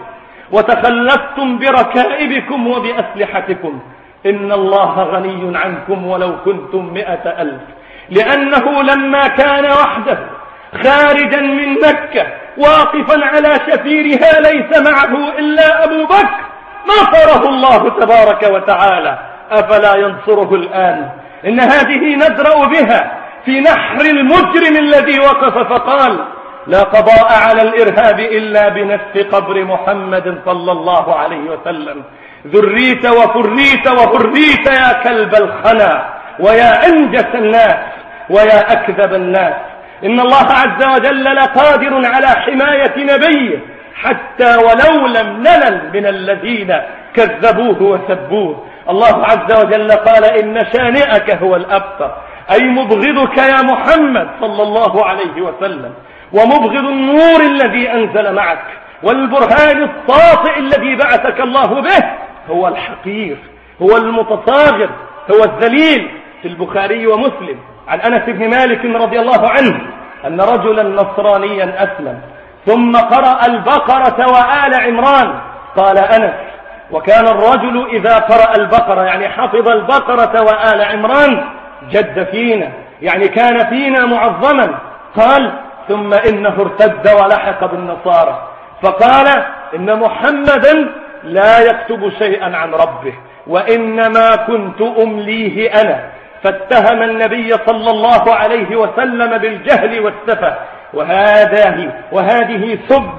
وتخلفتم بركائبكم وبأسلحتكم، إن الله غني عنكم ولو كنتم مئة ألف، لأنه لما كان وحده خارجا من مكة واقفا على شفيرها ليس معه إلا أبو بكر نصره الله تبارك وتعالى. أفلا ينصره الآن؟ إن هذه ندرأ بها في نحر المجرم الذي وقف فقال لا قضاء على الإرهاب إلا بنفس قبر محمد صلى الله عليه وسلم. ذريت وفريت وهريت يا كلب الخنا ويا أنجس الناس ويا أكذب الناس. إن الله عز وجل لقادر على حماية نبيه حتى ولو لم ننل من الذين كذبوه وسبوه. الله عز وجل قال إن شانئك هو الأبتر، أي مبغضك يا محمد صلى الله عليه وسلم، ومبغض النور الذي أنزل معك والبرهان الساطع الذي بعثك الله به هو الحقير، هو المتصاغر، هو الذليل. في البخاري ومسلم عن أنس بن مالك رضي الله عنه أن رجلا نصرانيا أسلم ثم قرأ البقرة وآل عمران. قال أنس وكان الرجل إذا قرأ البقرة يعني حفظ البقرة وآل عمران جد فينا، يعني كان فينا معظما. قال ثم إنه ارتد ولحق بالنصارى فقال إن محمدا لا يكتب شيئا عن ربه وإنما كنت أمليه أنا. فاتهم النبي صلى الله عليه وسلم بالجهل والسفه، وهذه وهذه سبة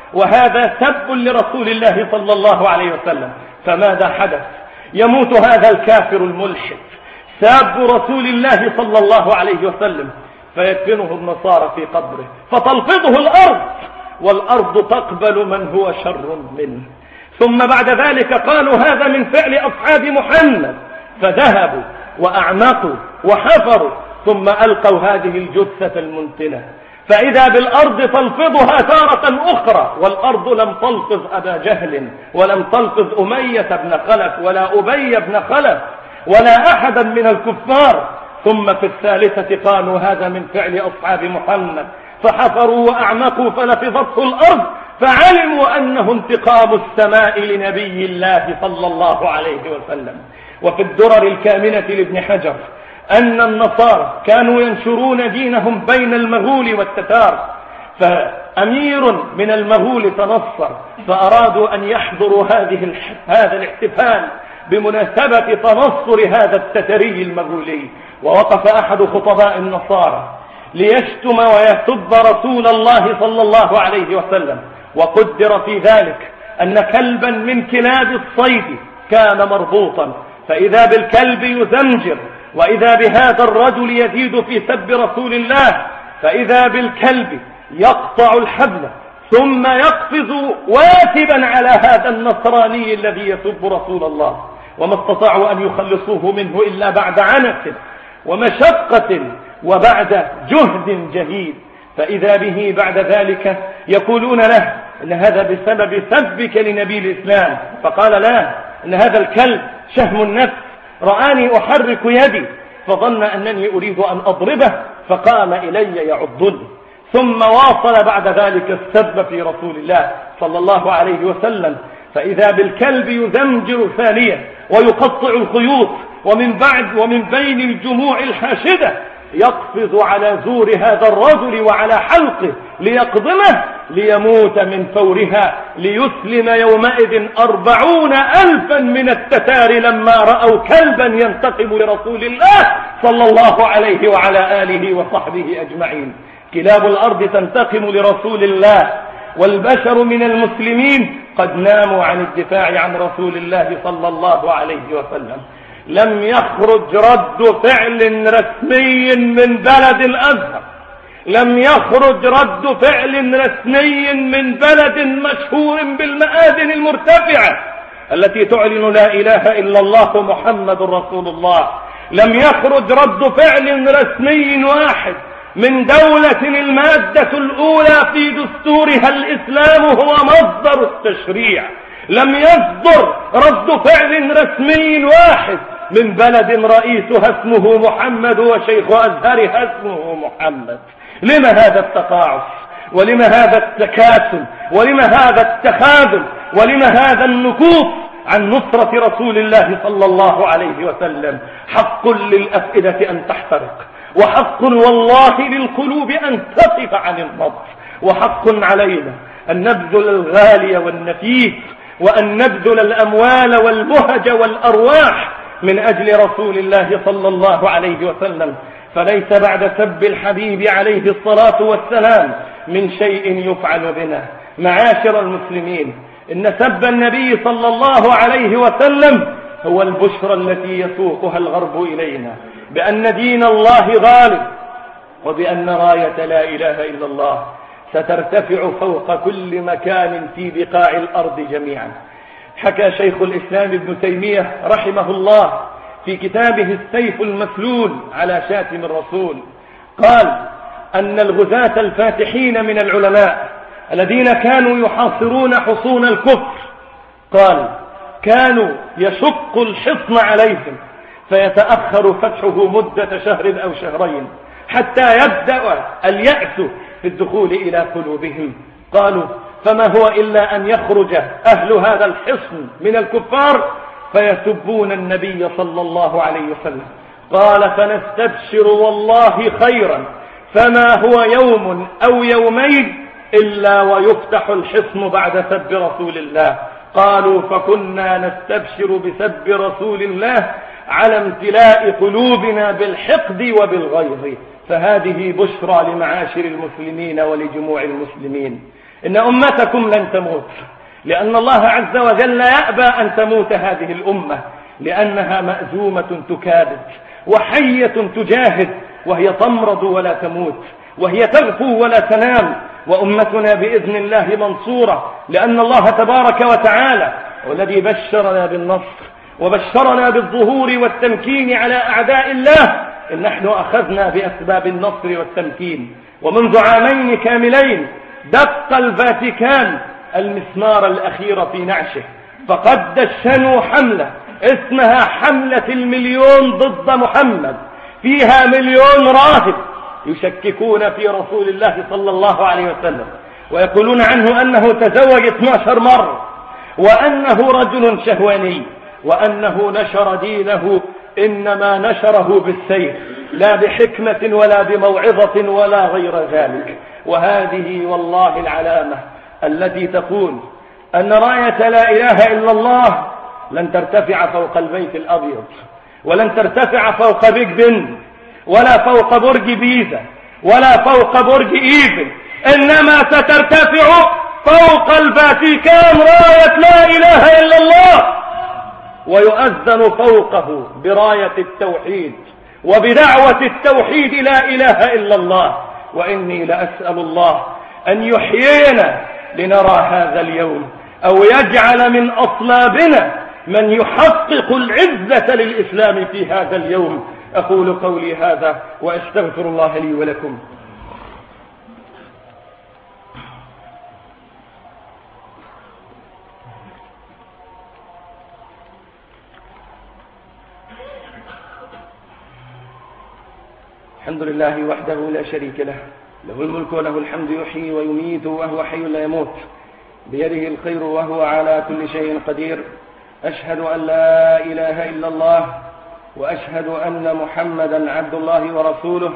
وهذا سب لرسول الله صلى الله عليه وسلم. فماذا حدث؟ يموت هذا الكافر الملحد ساب رسول الله صلى الله عليه وسلم، فيدفنه النصارى في قبره فتلفظه الأرض، والأرض تقبل من هو شر منه. ثم بعد ذلك قالوا هذا من فعل أصحاب محمد، فذهبوا وأعمقوا وحفروا ثم ألقوا هذه الجثة المنتنة، فإذا بالأرض تلفظها تارة أخرى، والأرض لم تلفظ أبا جهل ولم تلفظ أمية بن خلف ولا أبي بن خلف ولا أحدا من الكفار. ثم في الثالثة قالوا هذا من فعل أصحاب محمد، فحفروا وأعمقوا فلفظته الأرض، فعلموا أنه انتقام السماء لنبي الله صلى الله عليه وسلم. وفي الدرر الكامنة لابن حجر أن النصارى كانوا ينشرون دينهم بين المغول والتتار، فأمير من المغول تنصر فأرادوا أن يحضروا هذه هذا الاحتفال بمناسبة تنصر هذا التتري المغولي. ووقف أحد خطباء النصارى ليشتم ويسب رسول الله صلى الله عليه وسلم، وقدر في ذلك أن كلبا من كلاب الصيد كان مربوطا، فإذا بالكلب يزمجر، وإذا بهذا الرجل يزيد في سب رسول الله، فإذا بالكلب يقطع الحبل ثم يقفز واتبا على هذا النصراني الذي يسب رسول الله. وما استطاعوا أن يخلصوه منه إلا بعد عنف ومشقة وبعد جهد جهيد، فإذا به بعد ذلك يقولون له إن هذا بسبب سبك لنبي الإسلام، فقال لا، إن هذا الكلب شهم النفس، رآني أحرك يدي فظن أنني أريد أن أضربه فقام إلي يعضني. ثم واصل بعد ذلك السب في رسول الله صلى الله عليه وسلم، فإذا بالكلب يزمجر ثانيا ويقطع الخيوط، ومن بعد ومن بين الجموع الحاشدة يقفز على زور هذا الرجل وعلى حلقه ليقضمه ليموت من فورها، ليسلم يومئذ أربعون ألفا من التتار لما رأوا كلبا ينتقم لرسول الله صلى الله عليه وعلى آله وصحبه أجمعين. كلاب الأرض تنتقم لرسول الله، والبشر من المسلمين قد ناموا عن الدفاع عن رسول الله صلى الله عليه وسلم. لم يخرج رد فعل رسمي من بلد الأزهر، لم يخرج رد فعل رسمي من بلد مشهور بالمآذن المرتفعة التي تعلن لا إله إلا الله محمد رسول الله. لم يخرج رد فعل رسمي واحد من دولة المادة الأولى في دستورها الإسلام هو مصدر التشريع. لم يصدر رد فعل رسمي واحد من بلد رئيسها اسمه محمد وشيخ أزهرها اسمه محمد. لما هذا التقاعس؟ ولما هذا التكاسل؟ ولما هذا التخاذل؟ ولما هذا النكوص عن نصرة رسول الله صلى الله عليه وسلم؟ حق للأفئدة أن تحترق، وحق والله للقلوب أن تقف عن النظر، وحق علينا أن نبذل الغالي والنفيس، وأن نبذل الأموال والمهج والأرواح من أجل رسول الله صلى الله عليه وسلم. فليس بعد سب الحبيب عليه الصلاة والسلام من شيء يفعل بنا. معاشر المسلمين، إن سب النبي صلى الله عليه وسلم هو البشرى التي يسوقها الغرب إلينا بأن دين الله غالب، وبأن راية لا إله إلا الله سترتفع فوق كل مكان في بقاع الأرض جميعا. حكى شيخ الإسلام ابن تيمية رحمه الله في كتابه السيف المسلول على شاتم الرسول، قال أن الغزاة الفاتحين من العلماء الذين كانوا يحاصرون حصون الكفر، قال كانوا يشق الحصن عليهم فيتأخر فتحه مدة شهر أو شهرين حتى يبدأ اليأس في الدخول إلى قلوبهم. قالوا فما هو إلا أن يخرج أهل هذا الحصن من الكفار فيسبون النبي صلى الله عليه وسلم. قال فنستبشر والله خيرا، فما هو يوم أو يومين إلا ويفتح الحصن بعد سب رسول الله. قالوا فكنا نستبشر بسب رسول الله على امتلاء قلوبنا بالحقد وبالغيظ. فهذه بشرى لمعاشر المسلمين ولجموع المسلمين. إن أمتكم لن تموت، لأن الله عز وجل يأبى أن تموت هذه الأمة، لأنها مأزومة تكابد وحية تجاهد، وهي تمرض ولا تموت، وهي تغفو ولا تنام. وأمتنا بإذن الله منصورة، لأن الله تبارك وتعالى والذي بشرنا بالنصر وبشرنا بالظهور والتمكين على أعداء الله. إن نحن أخذنا بأسباب النصر والتمكين، ومنذ عامين كاملين دق الفاتيكان المسمار الأخير في نعشه، فقد دشنوا حملة اسمها حملة المليون ضد محمد، فيها مليون راهب يشككون في رسول الله صلى الله عليه وسلم، ويقولون عنه أنه تزوج اثنتي عشرة مرة، وأنه رجل شهواني، وأنه نشر دينه إنما نشره بالسيف، لا بحكمة ولا بموعظة ولا غير ذلك. وهذه والله العلامة التي تقول أن راية لا إله إلا الله لن ترتفع فوق البيت الأبيض، ولن ترتفع فوق بيج بن، ولا فوق برج بيزا، ولا فوق برج إيفل، إنما سترتفع فوق الفاتيكان راية لا إله إلا الله، ويؤذن فوقه براية التوحيد وبدعوة التوحيد لا إله إلا الله. وإني لأسأل الله أن يحيينا لنرى هذا اليوم، أو يجعل من أصلابنا من يحقق العزة للإسلام في هذا اليوم. أقول قولي هذا وأستغفر الله لي ولكم. الحمد لله وحده لا شريك له، له الملك وله الحمد، يحيي ويميت وهو حي لا يموت، بيده الخير وهو على كل شيء قدير. أشهد أن لا إله إلا الله، وأشهد أن محمدا عبد الله ورسوله.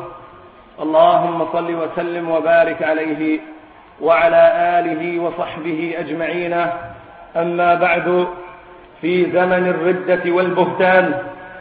اللهم صل وسلم وبارك عليه وعلى آله وصحبه أجمعين. أما بعد، في زمن الردة والبهتان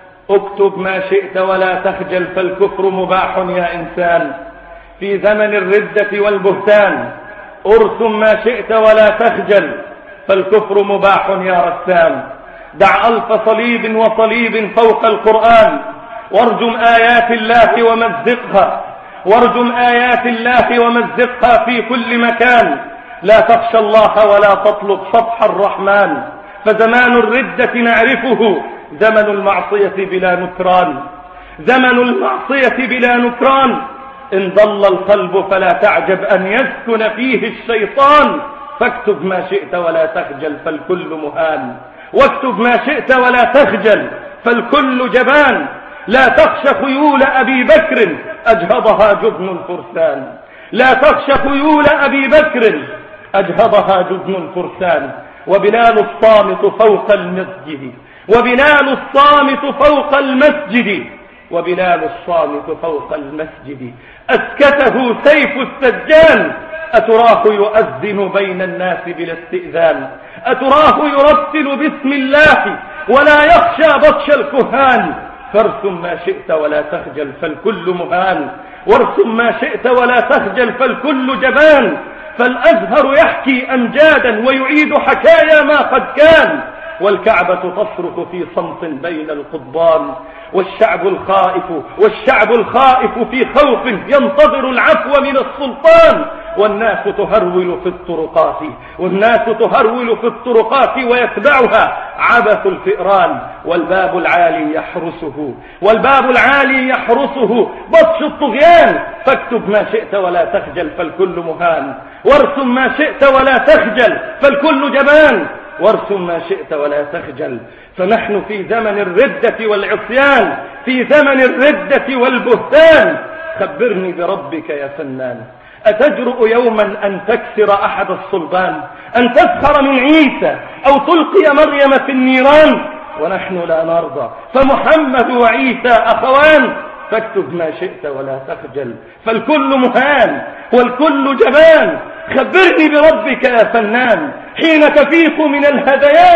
اكتب ما شئت ولا تخجل، فالكفر مباح يا إنسان. في زمن الردة والبهتان ارسم ما شئت ولا تخجل، فالكفر مباح يا رسام. دع ألف صليب وصليب فوق القرآن، وارجم آيات الله ومزقها، وارجم آيات الله ومزقها في كل مكان. لا تخشى الله ولا تطلب سطح الرحمن، فزمان الردة نعرفه زمن المعصية بلا نكران، زمن المعصية بلا نكران. إن ضل القلب فلا تعجب أن يسكن فيه الشيطان، فاكتب ما شئت ولا تخجل فالكل مهان، واكتب ما شئت ولا تخجل فالكل جبان. لا تخشى خيول أبي بكر أجهضها جبن الفرسان، لا تخشى خيول أبي بكر أجهضها جبن الفرسان. وبلال الصامت فوق المسجد، وبلال الصامت فوق المسجد، وبلال الصامت فوق المسجد. أسكته سيف السجان، أتراه يؤذن بين الناس بلا استئذان، أتراه يرتل باسم الله ولا يخشى بطش الكهان. فارسم ما شئت ولا تخجل فالكل مهان، وارسم ما شئت ولا تخجل فالكل جبان. فالأزهر يحكي أمجادا ويعيد حكايا ما قد كان، والكعبة تصرخ في صمت بين القضبان. والشعب الخائف والشعب الخائف في خوف ينتظر العفو من السلطان. والناس تهرول في الطرقات والناس تهرول في الطرقات ويتبعها عبث الفئران. والباب العالي يحرسه والباب العالي يحرسه بطش الطغيان. فاكتب ما شئت ولا تخجل فالكل مهان، وارسم ما شئت ولا تخجل فالكل جبان. وارسم ما شئت ولا تخجل. فنحن في زمن الردة والعصيان، في زمن الردة والبهتان. خبرني بربك يا فنان، أتجرؤ يوما أن تكسر أحد الصلبان، أن تسخر من عيسى أو تلقي مريم في النيران؟ ونحن لا نرضى، فمحمد وعيسى أخوان. فاكتب ما شئت ولا تخجل فالكل مهان والكل جبان. خبرني بربك يا فنان حين تفيق من الهذيان،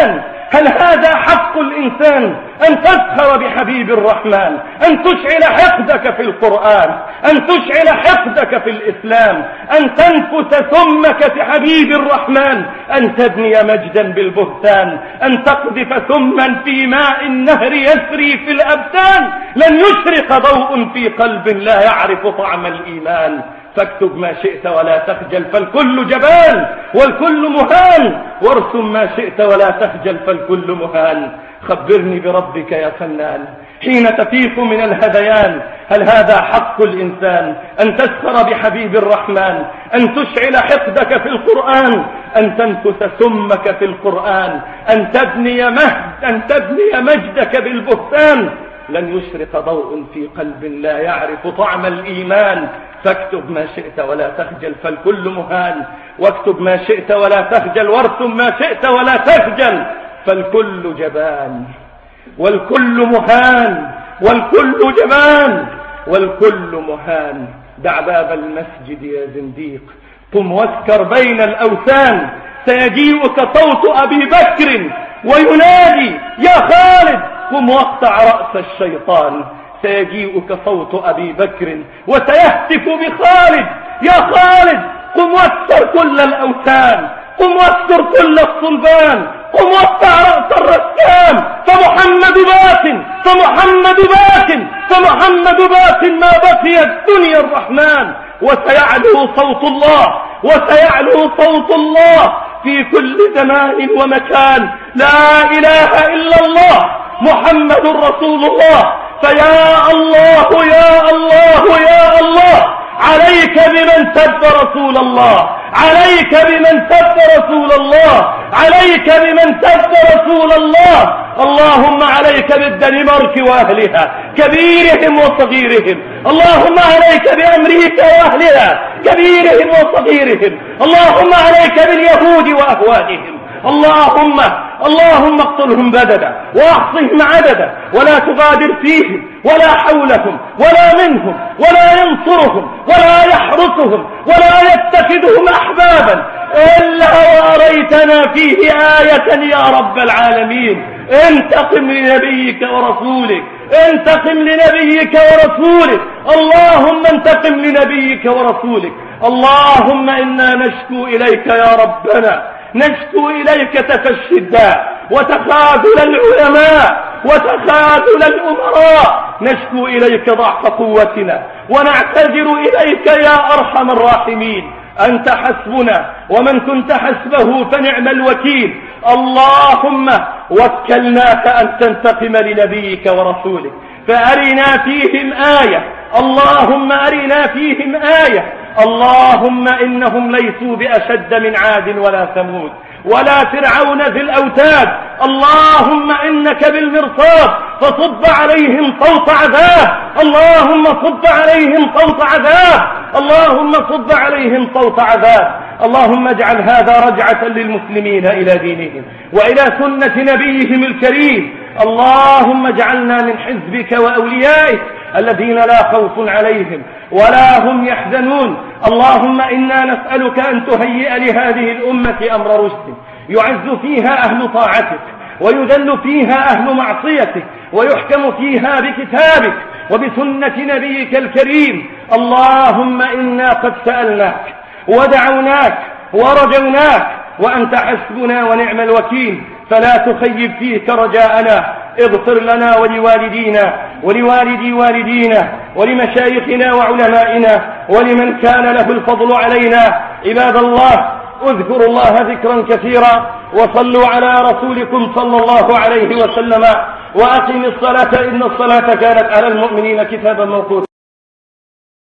هل هذا حق الإنسان أن تسخر بحبيب الرحمن، أن تشعل حقدك في القرآن، أن تشعل حقدك في الإسلام، أن تنفس ثمك في حبيب الرحمن، أن تبني مجدا بالبهتان، أن تقذف ثما في ماء النهر يسري في الأبدان؟ لن يشرق ضوء في قلب لا يعرف طعم الإيمان. فاكتب ما شئت ولا تخجل فالكل جبان والكل مهان، وارسم ما شئت ولا تخجل فالكل مهان. خبرني بربك يا فنان حين تفيق من الهذيان، هل هذا حق الإنسان أن تسخر بحبيب الرحمن، أن تشعل حقدك في القرآن، أن تنفس ثمك في القرآن، أن تبني مهد أن تبني مجدك بالبهتان؟ لن يشرق ضوء في قلب لا يعرف طعم الإيمان. فاكتب ما شئت ولا تخجل فالكل مهان، واكتب ما شئت ولا تخجل، وارسم ما شئت ولا تخجل فالكل جبان والكل مهان والكل جبان والكل مهان. دع باب المسجد يا زنديق، قم واسكر بين الأوثان، سيجيئك صوت أبي بكر وينادي يا خالد قم واقطع رأس الشيطان. سيجيئك صوت أبي بكر وسيهتف بخالد يا خالد قم واكسر كل الأوثان، قم واكسر كل الصلبان، قم واقطع رأس الرسام. فمحمد بات فمحمد بات فمحمد بات ما بقي الدنيا الرحمن. وسيعلو صوت الله وسيعلو صوت الله في كل زمان ومكان. لا إله إلا الله محمد رسول الله. فيا الله يا الله يا الله عليك بمن سب رسول الله، عليك بمن سب رسول الله، عليك بمن سب رسول الله. اللهم عليك بالدنمارك وأهلها كبيرهم وصغيرهم، اللهم عليك بأمريكا وأهلها كبيرهم وصغيرهم، اللهم عليك باليهود وأهوالهم. اللهم اللهم اقتلهم بددا واحصهم عددا، ولا تغادر فيهم ولا حولهم ولا منهم ولا ينصرهم ولا يحرسهم ولا يتخذهم أحبابا إلا وأريتنا فيه آية يا رب العالمين. انتقم لنبيك ورسولك، انتقم لنبيك ورسولك، اللهم انتقم لنبيك ورسولك. اللهم إنا نشكو إليك يا ربنا، نشكو إليك تفشي الداء وتخاذل العلماء وتخاذل الأمراء، نشكو إليك ضعف قوتنا ونعتذر إليك يا أرحم الراحمين. أنت حسبنا ومن كنت حسبه فنعم الوكيل. اللهم وكلناك أن تنتقم لنبيك ورسولك، فأرنا فيهم آية، اللهم أرنا فيهم آية. اللهم إنهم ليسوا بأشد من عاد ولا ثمود ولا فرعون ذي الأوتاد. اللهم إنك بالمرصاد فصب عليهم صوت عذاب، اللهم صب عليهم صوت عذاب، اللهم صب عليهم صوت عذاب. اللهم اجعل هذا رجعة للمسلمين إلى دينهم وإلى سنة نبيهم الكريم. اللهم اجعلنا من حزبك وأوليائك الذين لا خوف عليهم ولا هم يحزنون. اللهم إنا نسألك أن تهيئ لهذه الأمة أمر رشد يعز فيها أهل طاعتك ويذل فيها أهل معصيتك ويحكم فيها بكتابك وبسنة نبيك الكريم. اللهم إنا قد سألناك ودعوناك ورجوناك وأنت حسبنا ونعم الوكيل، فلا تخيب فيك رجاءنا. اغفر لنا ولوالدينا ولوالدي والدينا ولمشايخنا وعلمائنا ولمن كان له الفضل علينا. عباد الله، اذكروا الله ذكرا كثيرا وصلوا على رسولكم صلى الله عليه وسلم، وأقم الصلاة إن الصلاة كانت على المؤمنين كتابا موقوتا.